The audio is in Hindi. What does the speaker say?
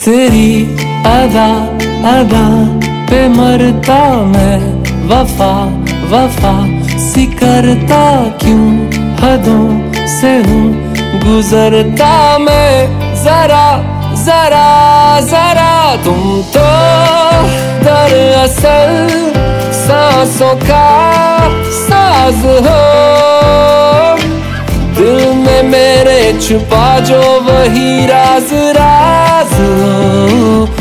तेरी अदा अदा पे मरता मैं, वफा वफा सी करता क्यों, हदों से हूँ गुजरता मैं। जरा जरा जरा तुम तो दरअसल सांसों का साज हो, दिल में मेरे छुपा जो वही राज राज हो।